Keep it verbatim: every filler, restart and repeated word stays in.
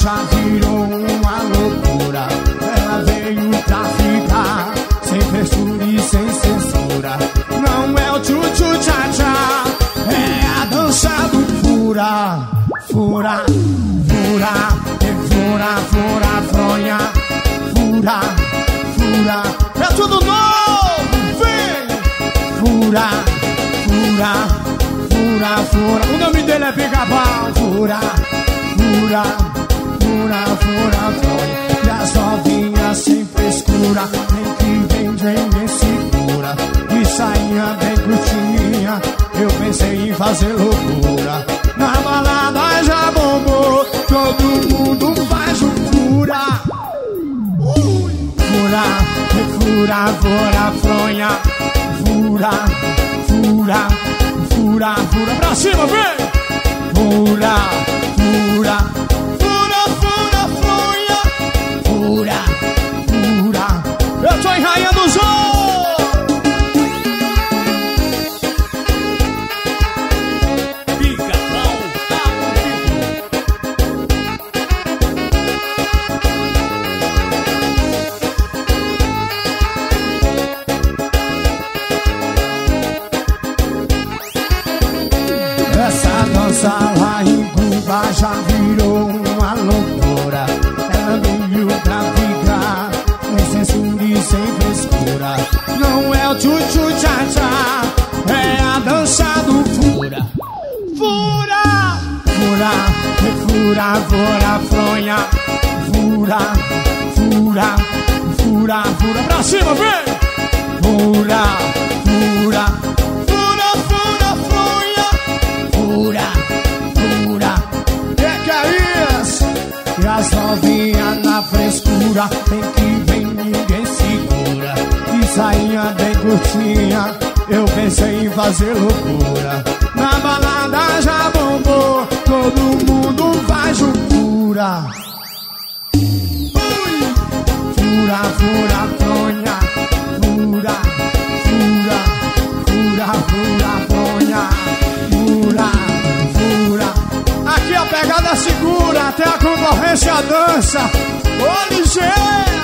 já virou uma loucura. Ela veio pra ficar, sem frescura e sem censura. Não é o tchu-tchu-tchá-tchá, é a dança do fura. Fura, fura, e fura, fura, fronha. Fura, fura, é tudo novo, vem! Fura, fura, fura, fura. O nome dele é Pica-Pau. Fura, fura, fura, fura, fronha. E as novinhas sem frescura, vem que vem, vem, vem, segura. E sainha bem curtinha, eu pensei em fazer loucura. Na balada já bombou, todo mundo faz loucura. Ui. Fura, fura, fura, fronha. Fura, fura, fura, fura. Pra cima, vem! Fura, fura, fura, fura, fronha. Fura, fura. Eu tô enraiando os olhos. Essa dança lá em Cuba já virou uma loucura. Ela veio pra ficar, sem censura e sem frescura. Não é o tchu-tchu-tchá-tchá, é a dança do fura. Fura, fura, fura, fura, fronha. Fura, fura, fura, fura. Pra cima, vem! Fura, fura. Fura, fura, que que é isso? E as novinhas na frescura, vem que vem, ninguém segura. E sainha bem curtinha, eu pensei em fazer loucura. Na balada já bombou, todo mundo faz loucura. Ui! Fura, fura, fronha. Fura, fura, fura, fura, fronha. Fura, fura. Aqui a pegada segura, até a concorrência dança. Ô, ligeiro!